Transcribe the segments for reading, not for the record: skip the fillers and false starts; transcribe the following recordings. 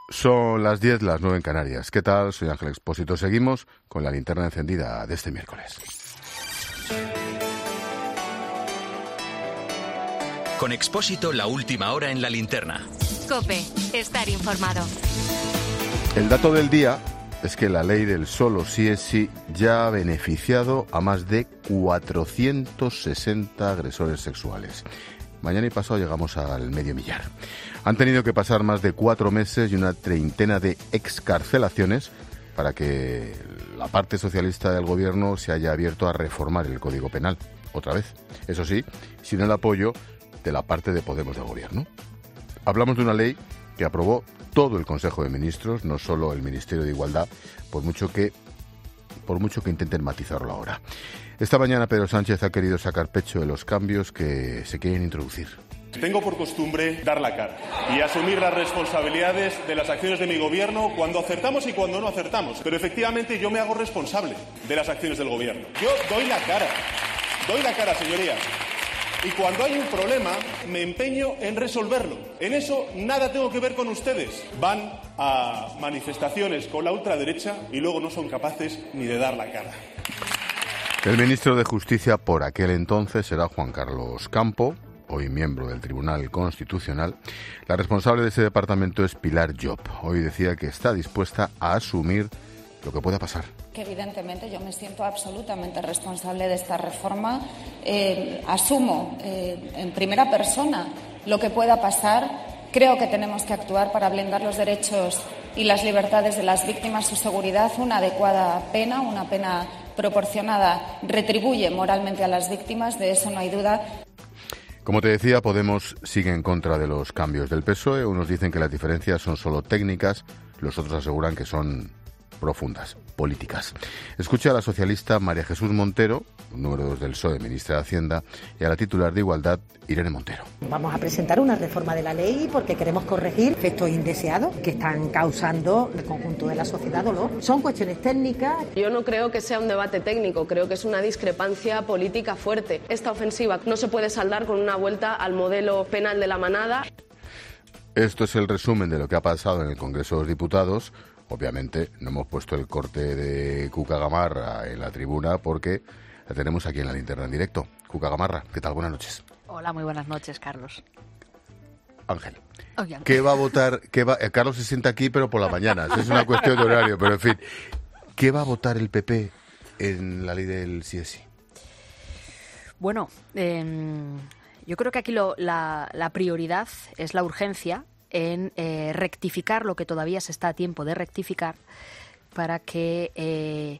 Son las 10, las 9 en Canarias. ¿Qué tal? Soy Ángel Expósito. Seguimos con la linterna encendida de este miércoles. Con Expósito, la última hora en la linterna. COPE, estar informado. El dato del día es que la ley del solo sí es sí ya ha beneficiado a más de 460 agresores sexuales. Mañana y pasado llegamos al medio millar. Han tenido que pasar más de 4 meses y una treintena de excarcelaciones para que la parte socialista del gobierno se haya abierto a reformar el Código Penal, otra vez. Eso sí, sin el apoyo de la parte de Podemos del gobierno. Hablamos de una ley que aprobó todo el Consejo de Ministros, no solo el Ministerio de Igualdad, por mucho que intenten matizarlo ahora. Esta mañana Pedro Sánchez ha querido sacar pecho de los cambios que se quieren introducir. Tengo por costumbre dar la cara y asumir las responsabilidades de las acciones de mi gobierno cuando acertamos y cuando no acertamos. Pero efectivamente yo me hago responsable de las acciones del gobierno. Yo doy la cara, señorías. Y cuando hay un problema, me empeño en resolverlo. En eso nada tengo que ver con ustedes. Van a manifestaciones con la ultraderecha y luego no son capaces ni de dar la cara. El ministro de Justicia por aquel entonces era Juan Carlos Campo, hoy miembro del Tribunal Constitucional. La responsable de ese departamento es Pilar Llop. Hoy decía que está dispuesta a asumir lo que pueda pasar. Que evidentemente yo me siento absolutamente responsable de esta reforma. Asumo en primera persona lo que pueda pasar. Creo que tenemos que actuar para blindar los derechos y las libertades de las víctimas, su seguridad. Una adecuada pena, una pena proporcionada, retribuye moralmente a las víctimas, de eso no hay duda. Como te decía, Podemos sigue en contra de los cambios del PSOE. Unos dicen que las diferencias son solo técnicas, los otros aseguran que son profundas, políticas. Escucha a la socialista María Jesús Montero, número 2 del PSOE, ministra de Hacienda, y a la titular de Igualdad, Irene Montero. Vamos a presentar una reforma de la ley porque queremos corregir efectos indeseados que están causando el conjunto de la sociedad dolor. Son cuestiones técnicas. Yo no creo que sea un debate técnico, creo que es una discrepancia política fuerte. Esta ofensiva no se puede saldar con una vuelta al modelo penal de la manada. Esto es el resumen de lo que ha pasado en el Congreso de los Diputados. Obviamente no hemos puesto el corte de Cuca Gamarra en la tribuna porque la tenemos aquí en la linterna en directo. Cuca Gamarra, ¿qué tal? Buenas noches. Hola, muy buenas noches, Carlos. Ángel, ¿qué va a votar? Carlos se sienta aquí, pero por la mañana. Es una cuestión de horario, pero en fin. ¿Qué va a votar el PP en la ley del sí es sí? Bueno, yo creo que aquí la prioridad es la urgencia en rectificar lo que todavía se está a tiempo de rectificar para que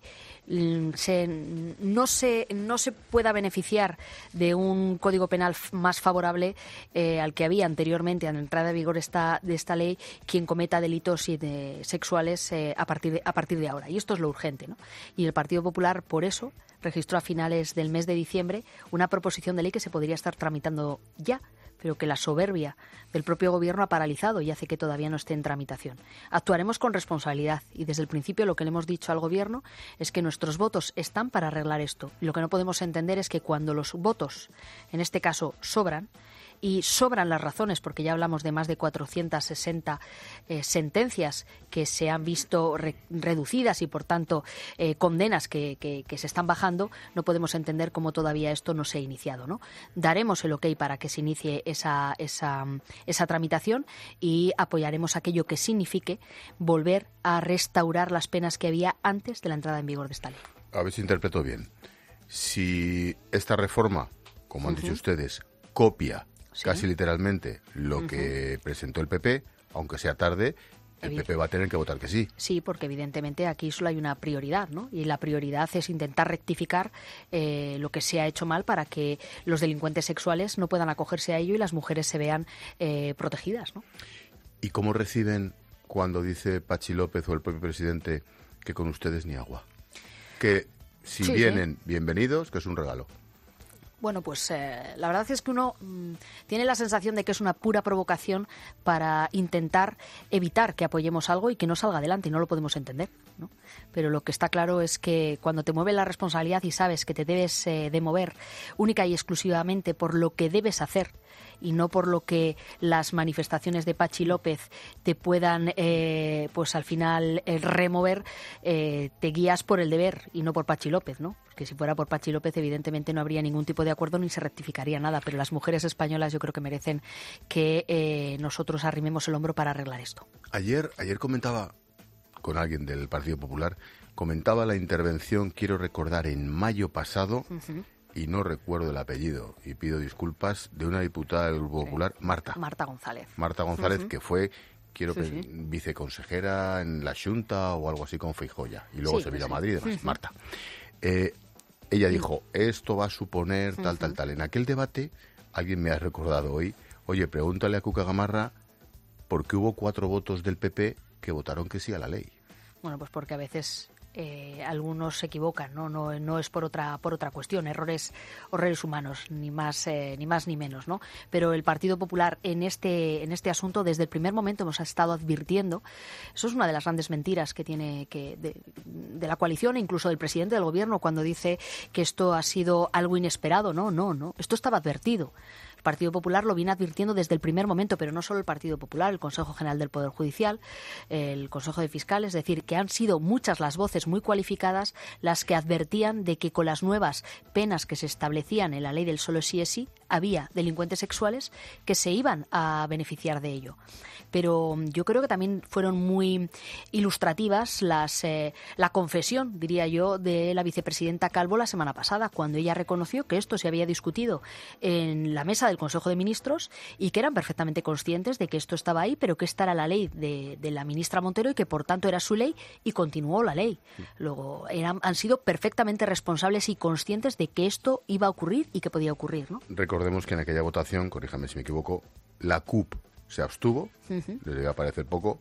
no se pueda beneficiar de un código penal más favorable al que había anteriormente a la entrada en vigor de esta ley quien cometa delitos sexuales a partir de ahora. Y esto es lo urgente, ¿no? Y el Partido Popular, por eso, registró a finales del mes de diciembre una proposición de ley que se podría estar tramitando ya, pero que la soberbia del propio Gobierno ha paralizado y hace que todavía no esté en tramitación. Actuaremos con responsabilidad y desde el principio lo que le hemos dicho al Gobierno es que nuestros votos están para arreglar esto. Lo que no podemos entender es que cuando los votos, en este caso, sobran, y sobran las razones, porque ya hablamos de más de 460 sentencias que se han visto reducidas y, por tanto, condenas que se están bajando, no podemos entender cómo todavía esto no se ha iniciado, ¿no? Daremos el ok para que se inicie esa tramitación y apoyaremos aquello que signifique volver a restaurar las penas que había antes de la entrada en vigor de esta ley. A ver si interpreto bien. Si esta reforma, como han dicho ustedes, copia casi literalmente lo que presentó el PP, aunque sea tarde, el PP va a tener que votar que sí. Sí, porque evidentemente aquí solo hay una prioridad, ¿no? Y la prioridad es intentar rectificar lo que se ha hecho mal para que los delincuentes sexuales no puedan acogerse a ello y las mujeres se vean protegidas, ¿no? ¿Y cómo reciben cuando dice Patxi López o el propio presidente que con ustedes ni agua? Que si vienen, bienvenidos, que es un regalo. Bueno, pues la verdad es que uno tiene la sensación de que es una pura provocación para intentar evitar que apoyemos algo y que no salga adelante, y no lo podemos entender, ¿no? Pero lo que está claro es que cuando te mueve la responsabilidad y sabes que te debes de mover única y exclusivamente por lo que debes hacer, y no por lo que las manifestaciones de Patxi López te puedan, pues al final remover, te guías por el deber y no por Patxi López, ¿no? Porque si fuera por Patxi López, evidentemente no habría ningún tipo de acuerdo ni se rectificaría nada, pero las mujeres españolas yo creo que merecen que nosotros arrimemos el hombro para arreglar esto. Ayer comentaba con alguien del Partido Popular, comentaba la intervención, quiero recordar, en mayo pasado, y no recuerdo el apellido, y pido disculpas, de una diputada del Grupo Popular, Marta González. Marta González, que fue, viceconsejera en la Xunta o algo así con Feijóo ya, y luego se vino a Madrid y demás. Marta. Ella dijo, esto va a suponer tal. En aquel debate, alguien me ha recordado hoy, oye, pregúntale a Cuca Gamarra por qué hubo 4 votos del PP que votaron que sí a la ley. Bueno, pues porque a veces algunos se equivocan, no es por otra cuestión, errores humanos, ni más ni menos, ¿no? Pero el Partido Popular en este asunto desde el primer momento hemos estado advirtiendo, eso es una de las grandes mentiras que tiene de la coalición e incluso del presidente del gobierno cuando dice que esto ha sido algo inesperado, no, esto estaba advertido. El Partido Popular lo viene advirtiendo desde el primer momento, pero no solo el Partido Popular, el Consejo General del Poder Judicial, el Consejo de Fiscales, es decir, que han sido muchas las voces muy cualificadas las que advertían de que con las nuevas penas que se establecían en la ley del solo sí es sí, había delincuentes sexuales que se iban a beneficiar de ello. Pero yo creo que también fueron muy ilustrativas la confesión, diría yo, de la vicepresidenta Calvo la semana pasada, cuando ella reconoció que esto se había discutido en la mesa del Consejo de Ministros y que eran perfectamente conscientes de que esto estaba ahí, pero que esta era la ley de la ministra Montero y que por tanto era su ley y continuó la ley. Luego han sido perfectamente responsables y conscientes de que esto iba a ocurrir y que podía ocurrir, ¿no? Recordemos que en aquella votación, corríjame si me equivoco, la CUP se abstuvo, les iba a parecer poco,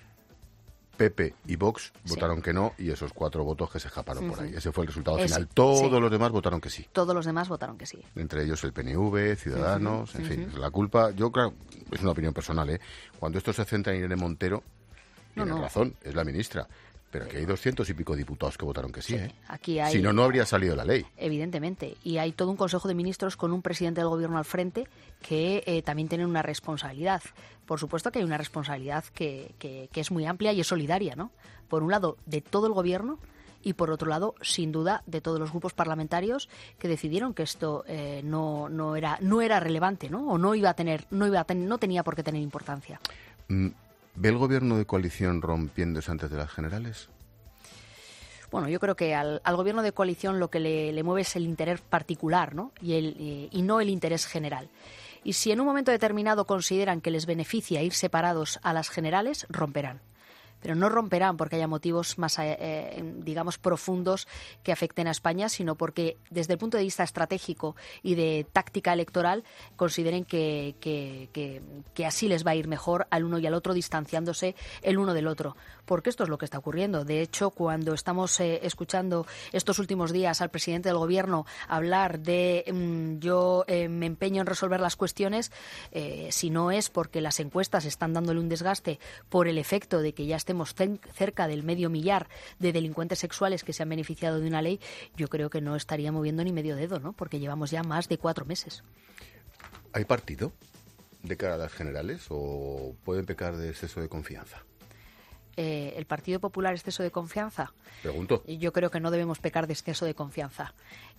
PP y Vox votaron que no y esos 4 votos que se escaparon por ahí. Ese fue el resultado final. Todos los demás votaron que sí. Todos los demás votaron que sí. Entre ellos el PNV, Ciudadanos, en fin. La culpa, yo creo, es una opinión personal, ¿eh? Cuando esto se centra en Irene Montero, tiene razón, es la ministra. Pero aquí hay 200 y pico diputados que votaron que sí, ¿eh? Aquí hay, si no, no habría salido la ley. Evidentemente. Y hay todo un Consejo de Ministros con un presidente del Gobierno al frente que también tienen una responsabilidad. Por supuesto que hay una responsabilidad que es muy amplia y es solidaria, ¿no? Por un lado, de todo el Gobierno y por otro lado, sin duda, de todos los grupos parlamentarios que decidieron que esto no era relevante, ¿no? O no tenía por qué tener importancia. ¿Ve el gobierno de coalición rompiéndose antes de las generales? Bueno, yo creo que al gobierno de coalición lo que le mueve es el interés particular, ¿no? Y no el interés general. Y si en un momento determinado consideran que les beneficia ir separados a las generales, romperán. Pero no romperán porque haya motivos más, digamos, profundos que afecten a España, sino porque desde el punto de vista estratégico y de táctica electoral consideren que así les va a ir mejor al uno y al otro, distanciándose el uno del otro. Porque esto es lo que está ocurriendo. De hecho, cuando estamos escuchando estos últimos días al presidente del Gobierno hablar de yo me empeño en resolver las cuestiones, si no es porque las encuestas están dándole un desgaste por el efecto de que ya estemos cerca del 500.000 de delincuentes sexuales que se han beneficiado de una ley, yo creo que no estaría moviendo ni medio dedo, ¿no? Porque llevamos ya más de 4 meses. ¿Hay partido de cara a las generales o pueden pecar de exceso de confianza? ¿El Partido Popular exceso de confianza? Pregunto. Yo creo que no debemos pecar de exceso de confianza.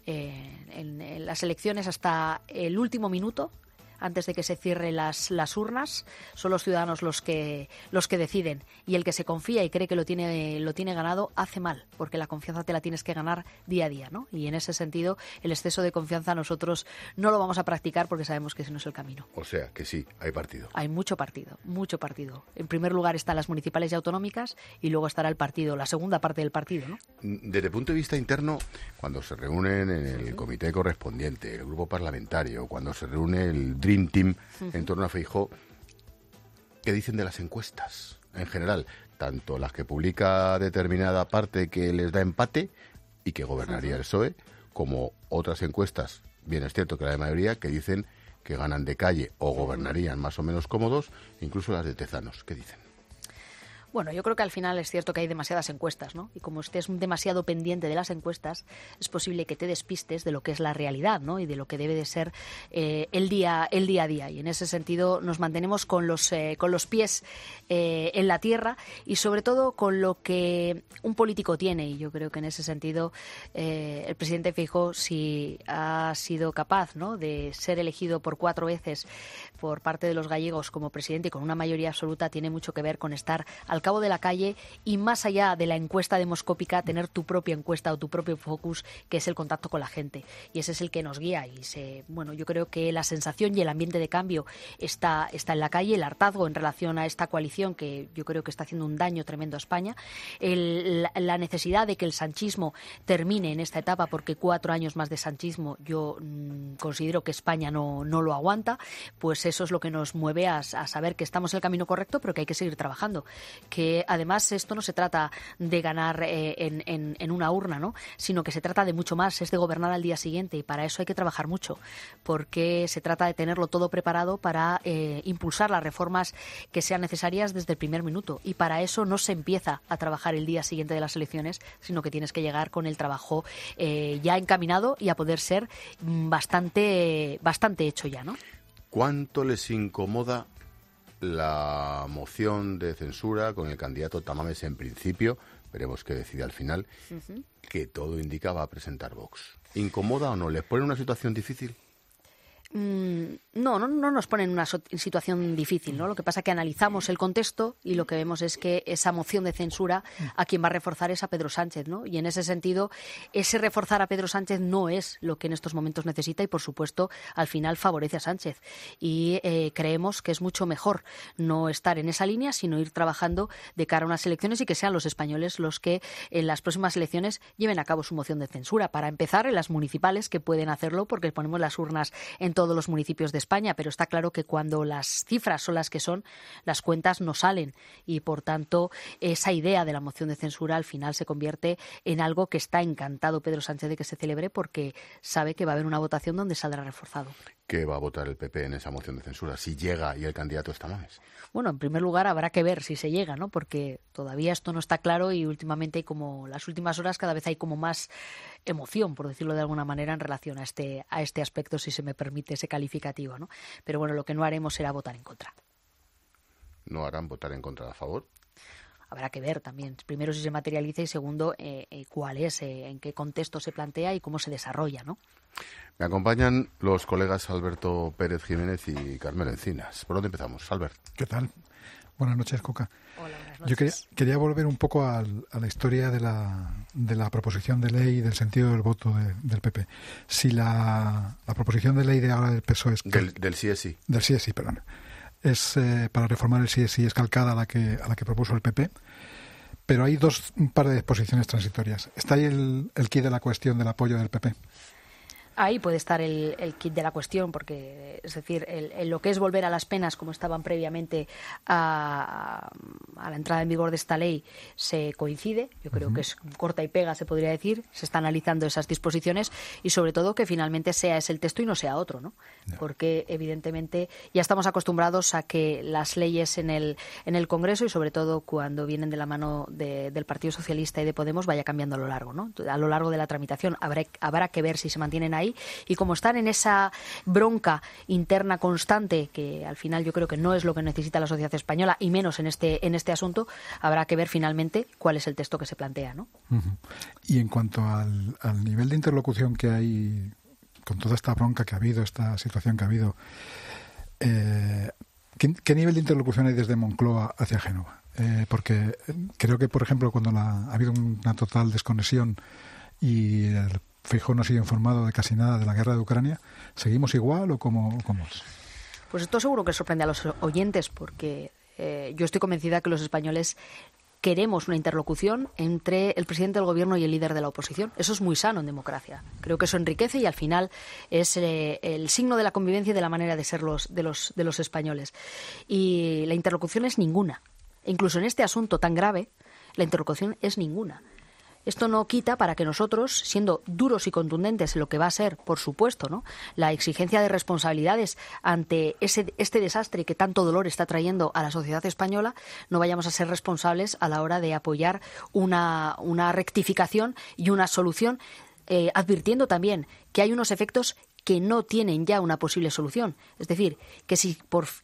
En las elecciones hasta el último minuto, antes de que se cierren las urnas, son los ciudadanos los que deciden. Y el que se confía y cree que lo tiene ganado, hace mal, porque la confianza te la tienes que ganar día a día, ¿no? Y en ese sentido, el exceso de confianza nosotros no lo vamos a practicar porque sabemos que ese no es el camino. O sea, que sí, hay partido. Hay mucho partido, mucho partido. En primer lugar están las municipales y autonómicas y luego estará el partido, la segunda parte del partido, ¿no? Desde el punto de vista interno, cuando se reúnen en el comité correspondiente, el grupo parlamentario, cuando se reúne el Dream Team en torno a Feijóo, ¿qué dicen de las encuestas en general? Tanto las que publica determinada parte que les da empate y que gobernaría el PSOE, como otras encuestas, bien es cierto que la mayoría, que dicen que ganan de calle o gobernarían más o menos cómodos, incluso las de Tezanos. ¿Qué dicen? Bueno, yo creo que al final es cierto que hay demasiadas encuestas, ¿no? Y como estés demasiado pendiente de las encuestas, es posible que te despistes de lo que es la realidad, ¿no? Y de lo que debe de ser el día a día. Y en ese sentido nos mantenemos con los pies en la tierra y sobre todo con lo que un político tiene. Y yo creo que en ese sentido el presidente Feijóo, si ha sido capaz, ¿no?, de ser elegido por 4 veces por parte de los gallegos como presidente y con una mayoría absoluta, tiene mucho que ver con estar al cabo de la calle y más allá de la encuesta demoscópica, tener tu propia encuesta o tu propio focus, que es el contacto con la gente. Y ese es el que nos guía. Y yo creo que la sensación y el ambiente de cambio está en la calle, el hartazgo en relación a esta coalición que yo creo que está haciendo un daño tremendo a España, la necesidad de que el sanchismo termine en esta etapa, porque 4 años más de sanchismo yo considero que España no lo aguanta. Pues eso es lo que nos mueve a saber que estamos en el camino correcto, pero que hay que seguir trabajando. Que además esto no se trata de ganar en una urna, ¿no?, sino que se trata de mucho más, es de gobernar al día siguiente, y para eso hay que trabajar mucho, porque se trata de tenerlo todo preparado para impulsar las reformas que sean necesarias desde el primer minuto, y para eso no se empieza a trabajar el día siguiente de las elecciones, sino que tienes que llegar con el trabajo ya encaminado y a poder ser bastante hecho ya, ¿no? ¿Cuánto les incomoda la moción de censura con el candidato Tamames en principio? Veremos qué decide al final, que todo indica va a presentar Vox. ¿Incomoda o no? ¿Les pone en una situación difícil? No nos pone en una situación difícil, ¿no? Lo que pasa es que analizamos el contexto y lo que vemos es que esa moción de censura a quien va a reforzar es a Pedro Sánchez, ¿no? Y en ese sentido, ese reforzar a Pedro Sánchez no es lo que en estos momentos necesita y, por supuesto, al final favorece a Sánchez. Y creemos que es mucho mejor no estar en esa línea, sino ir trabajando de cara a unas elecciones y que sean los españoles los que en las próximas elecciones lleven a cabo su moción de censura. Para empezar, en las municipales, que pueden hacerlo porque ponemos las urnas en todos los municipios de España, pero está claro que cuando las cifras son las que son, las cuentas no salen y, por tanto, esa idea de la moción de censura al final se convierte en algo que está encantado Pedro Sánchez de que se celebre, porque sabe que va a haber una votación donde saldrá reforzado. ¿Qué va a votar el PP en esa moción de censura si llega y el candidato es Tamames? Bueno, en primer lugar habrá que ver si se llega, ¿no? Porque todavía esto no está claro y últimamente hay como las últimas horas cada vez hay como más emoción, por decirlo de alguna manera, en relación a este aspecto, si se me permite ese calificativo, ¿no? Pero bueno, lo que no haremos será votar en contra. ¿No harán votar en contra a favor? Habrá que ver también, primero si se materializa y segundo cuál es, en qué contexto se plantea y cómo se desarrolla, ¿no? Me acompañan los colegas Alberto Pérez Jiménez y Carmelo Encinas. ¿Por dónde empezamos, Albert? ¿Qué tal? Buenas noches, Coca. Hola, buenas noches. Yo quería volver un poco a la historia de la proposición de ley y del sentido del voto del PP. Si la proposición de ley de ahora del PSOE es... Del sí es sí. Del sí es sí, perdón. Es para reformar el sí es sí, es calcada a la que propuso el PP, pero hay un par de disposiciones transitorias. ¿Está ahí el quid de la cuestión del apoyo del PP? Ahí puede estar el kit de la cuestión, porque, es decir, lo que es volver a las penas como estaban previamente a la entrada en vigor de esta ley se coincide. Yo creo que es corta y pega, se podría decir. Se está analizando esas disposiciones y, sobre todo, que finalmente sea ese el texto y no sea otro, ¿no? No. Porque, evidentemente, ya estamos acostumbrados a que las leyes en el Congreso y, sobre todo, cuando vienen de la mano del Partido Socialista y de Podemos, vaya cambiando a lo largo, ¿no? A lo largo de la tramitación habrá que ver si se mantienen ahí. Y como están en esa bronca interna constante, que al final yo creo que no es lo que necesita la sociedad española, y menos en este asunto, habrá que ver finalmente cuál es el texto que se plantea, ¿no? Y en cuanto al nivel de interlocución que hay con toda esta bronca que ha habido, esta situación que ha habido, ¿qué nivel de interlocución hay desde Moncloa hacia Génova? Porque creo que, por ejemplo, cuando ha habido una total desconexión y el Feijóo no ha sido informado de casi nada de la guerra de Ucrania, ¿seguimos igual o cómo es? Pues esto seguro que sorprende a los oyentes, porque yo estoy convencida que los españoles queremos una interlocución entre el presidente del gobierno y el líder de la oposición. Eso es muy sano en democracia. Creo que eso enriquece y al final es el signo de la convivencia y de la manera de ser de los españoles. Y la interlocución es ninguna. Incluso en este asunto tan grave, la interlocución es ninguna. esto no quita para que nosotros, siendo duros y contundentes en lo que va a ser, por supuesto, ¿no?, la exigencia de responsabilidades ante este desastre que tanto dolor está trayendo a la sociedad española, no vayamos a ser responsables a la hora de apoyar una rectificación y una solución, advirtiendo también que hay unos efectos que no tienen ya una posible solución. Es decir, que si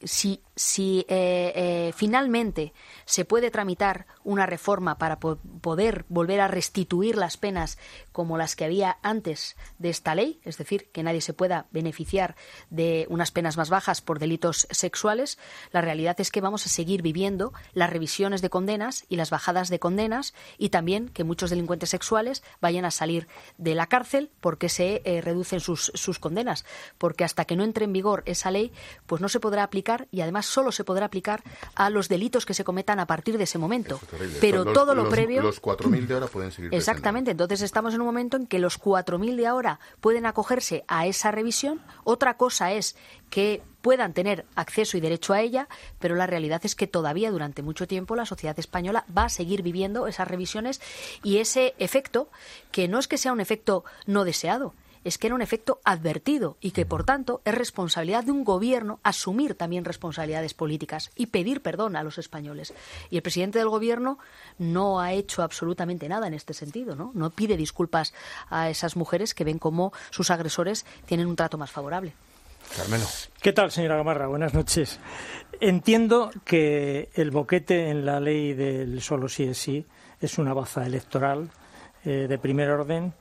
finalmente se puede tramitar una reforma para poder volver a restituir las penas como las que había antes de esta ley, es decir, que nadie se pueda beneficiar de unas penas más bajas por delitos sexuales, la realidad es que vamos a seguir viviendo las revisiones de condenas y las bajadas de condenas, y también que muchos delincuentes sexuales vayan a salir de la cárcel porque se reducen sus condenas, porque hasta que no entre en vigor esa ley, pues no se podrá aplicar, y además solo se podrá aplicar a los delitos que se cometan a partir de ese momento. Pero todo lo previo... Los 4.000 de ahora pueden seguir. Exactamente, entonces estamos en un momento en que los 4.000 de ahora pueden acogerse a esa revisión. Otra cosa es que puedan tener acceso y derecho a ella, pero la realidad es que todavía durante mucho tiempo la sociedad española va a seguir viviendo esas revisiones y ese efecto, que no es que sea un efecto no deseado, es que era un efecto advertido y que, por tanto, es responsabilidad de un gobierno asumir también responsabilidades políticas y pedir perdón a los españoles. Y el presidente del gobierno no ha hecho absolutamente nada en este sentido, ¿no? No pide disculpas a esas mujeres que ven cómo sus agresores tienen un trato más favorable. Carmelo. ¿Qué tal, señora Gamarra? Buenas noches. Entiendo que el boquete en la ley del solo sí es sí es una baza electoral de primer orden,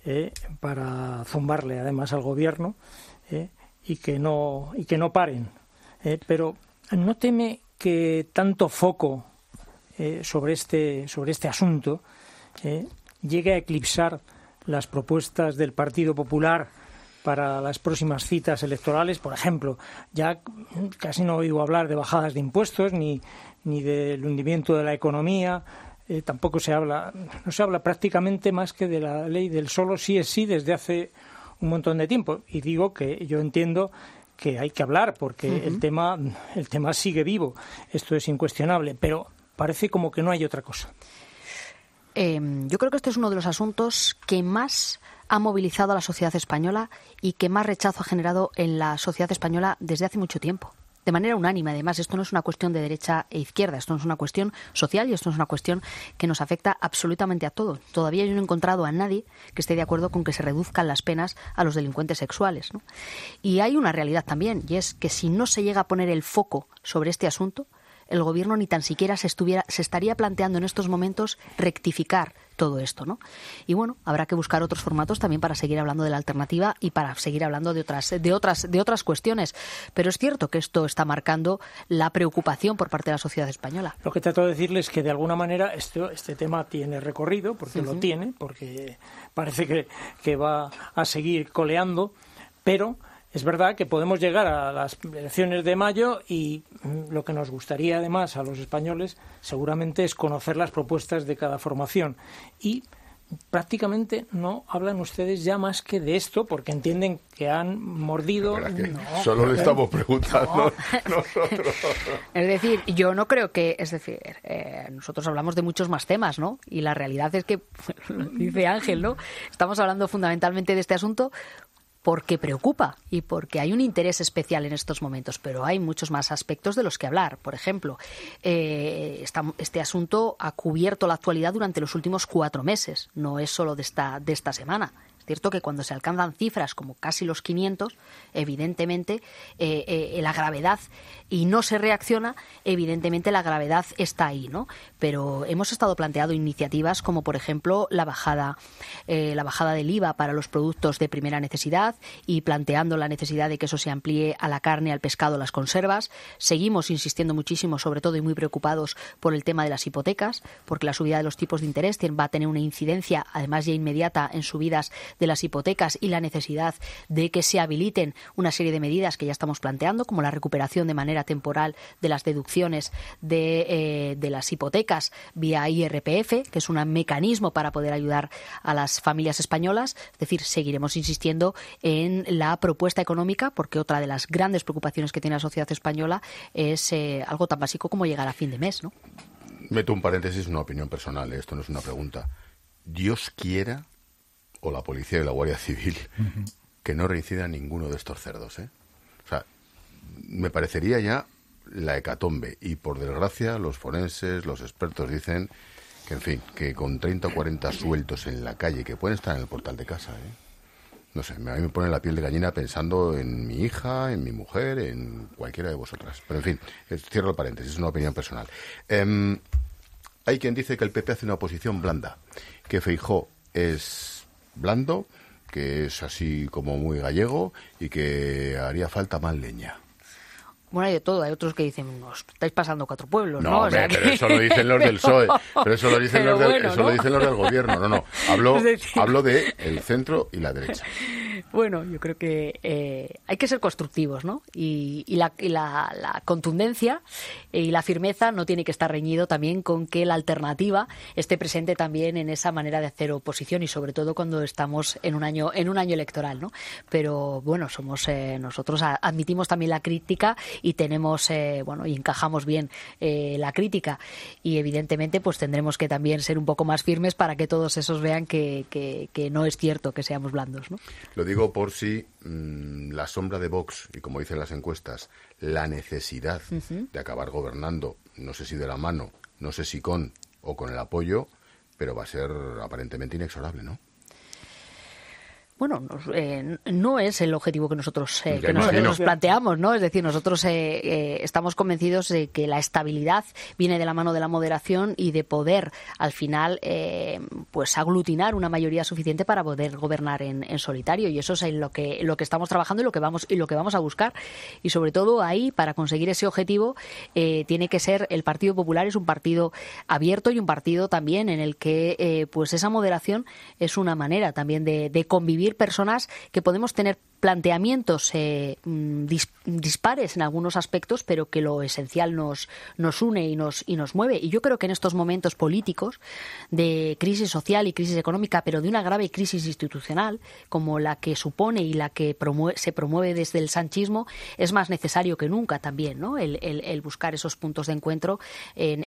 para zumbarle además al gobierno, y que no paren. Pero ¿no teme que tanto foco sobre este asunto llegue a eclipsar las propuestas del Partido Popular para las próximas citas electorales? Por ejemplo, ya casi no oigo hablar de bajadas de impuestos ni del hundimiento de la economía. Tampoco no se habla prácticamente más que de la ley del solo sí es sí desde hace un montón de tiempo. Y digo que yo entiendo que hay que hablar porque el tema sigue vivo. Esto es incuestionable, pero parece como que no hay otra cosa. Yo creo que este es uno de los asuntos que más ha movilizado a la sociedad española y que más rechazo ha generado en la sociedad española desde hace mucho tiempo. De manera unánime, además, esto no es una cuestión de derecha e izquierda, esto no es una cuestión social y esto es una cuestión que nos afecta absolutamente a todos. Todavía yo no he encontrado a nadie que esté de acuerdo con que se reduzcan las penas a los delincuentes sexuales, ¿no? Y hay una realidad también, y es que si no se llega a poner el foco sobre este asunto, el gobierno ni tan siquiera se estaría planteando en estos momentos rectificar todo esto, ¿no? Y bueno, habrá que buscar otros formatos también para seguir hablando de la alternativa y para seguir hablando de otras cuestiones. Pero es cierto que esto está marcando la preocupación por parte de la sociedad española. Lo que trato de decirles es que de alguna manera este tema tiene recorrido, porque lo tiene, porque parece que va a seguir coleando, pero es verdad que podemos llegar a las elecciones de mayo y lo que nos gustaría además a los españoles seguramente es conocer las propuestas de cada formación. Y prácticamente no hablan ustedes ya más que de esto porque entienden que han mordido. Solo le estamos preguntando nosotros. Es decir, yo no creo que, nosotros hablamos de muchos más temas, ¿no? Y la realidad es que, dice Ángel, ¿no? Estamos hablando fundamentalmente de este asunto porque preocupa y porque hay un interés especial en estos momentos, pero hay muchos más aspectos de los que hablar. Por ejemplo, este asunto ha cubierto la actualidad durante los últimos 4 meses, no es solo de esta semana. Es cierto que cuando se alcanzan cifras como casi los 500, evidentemente la gravedad, y no se reacciona, evidentemente la gravedad está ahí, ¿no? Pero hemos estado planteando iniciativas como, por ejemplo, la bajada del IVA para los productos de primera necesidad y planteando la necesidad de que eso se amplíe a la carne, al pescado, las conservas. Seguimos insistiendo muchísimo, sobre todo, y muy preocupados por el tema de las hipotecas, porque la subida de los tipos de interés va a tener una incidencia, además ya inmediata, en subidas de las hipotecas y la necesidad de que se habiliten una serie de medidas que ya estamos planteando, como la recuperación de manera temporal de las deducciones de las hipotecas vía IRPF, que es un mecanismo para poder ayudar a las familias españolas. Es decir, seguiremos insistiendo en la propuesta económica, porque otra de las grandes preocupaciones que tiene la sociedad española es algo tan básico como llegar a fin de mes, ¿no? Meto un paréntesis, una opinión personal, esto no es una pregunta. Dios quiera, o la policía y la Guardia Civil, que no reincida ninguno de estos cerdos, ¿eh? O sea, me parecería ya la hecatombe. Y por desgracia, los forenses, los expertos dicen que, en fin, que con 30 o 40 sueltos en la calle, que pueden estar en el portal de casa, no sé, a mí me pone la piel de gallina pensando en mi hija, en mi mujer, en cualquiera de vosotras. Pero, en fin, cierro el paréntesis, es una opinión personal. Hay quien dice que el PP hace una oposición blanda, que Feijóo es blando, que es así como muy gallego y que haría falta más leña. Bueno, hay de todo. Hay otros que dicen, nos estáis pasando 4 pueblos, ¿no? No, hombre, o sea, pero eso lo dicen los del PSOE. Pero eso lo dicen, eso lo dicen los del gobierno. No. Hablo de el centro y la derecha. Bueno, yo creo que hay que ser constructivos, ¿no? Y la contundencia y la firmeza no tiene que estar reñido también con que la alternativa esté presente también en esa manera de hacer oposición y sobre todo cuando estamos en un año electoral, ¿no? Pero bueno, somos nosotros admitimos también la crítica y tenemos y encajamos bien la crítica y evidentemente pues tendremos que también ser un poco más firmes para que todos esos vean que no es cierto que seamos blandos, ¿no? Lo digo por si la sombra de Vox y, como dicen las encuestas, la necesidad de acabar gobernando, no sé si de la mano, no sé si con o con el apoyo, pero va a ser aparentemente inexorable, ¿no? Bueno, no es el objetivo que nosotros nos planteamos, ¿no? Es decir, nosotros estamos convencidos de que la estabilidad viene de la mano de la moderación y de poder, al final, pues aglutinar una mayoría suficiente para poder gobernar en solitario. Y eso es en lo que estamos trabajando y lo que vamos a buscar. Y sobre todo ahí, para conseguir ese objetivo, tiene que ser el Partido Popular es un partido abierto y un partido también en el que, pues esa moderación es una manera también de convivir personas que podemos tener planteamientos dispares en algunos aspectos, pero que lo esencial nos une y nos mueve. Y yo creo que en estos momentos políticos de crisis social y crisis económica, pero de una grave crisis institucional como la que supone y la que se promueve desde el sanchismo, es más necesario que nunca también, ¿no? El buscar esos puntos de encuentro en